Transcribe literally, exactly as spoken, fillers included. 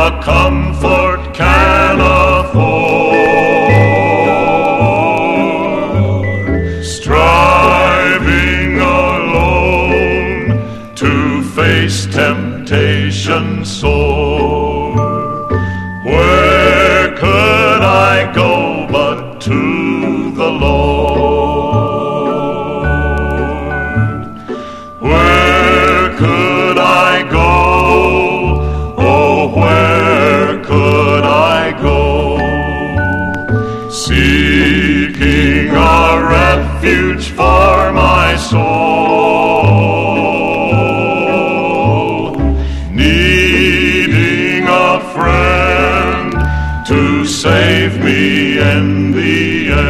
a comfort can afford. Striving alone to face temptation sore, where could I go but to the Lord? Where could I go? Oh, where could I go? Seeking a refuge for my soul, needing a friend to save me in the end.